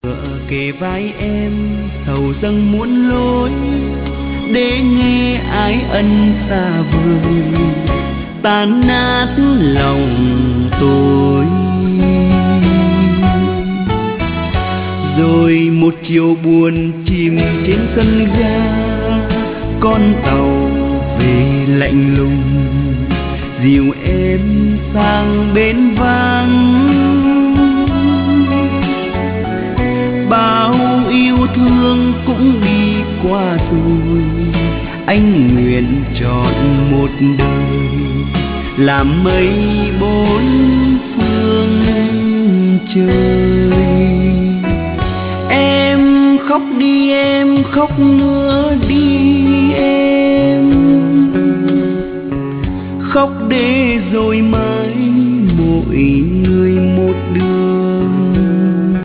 kề vai em sầu dâng muôn lối, để nghe ái ân xa vời tan nát lòng tôi. Rồi một chiều buồn chìm trên sân ga, con tàu về lạnh lùng dìu em sang bến vắng. Bao yêu thương cũng đi qua rồi, anh nguyện chọn một đời làm mây bốn phương trời. Em khóc đi em khóc nữa đi em, khóc để rồi mãi mỗi người một đứa.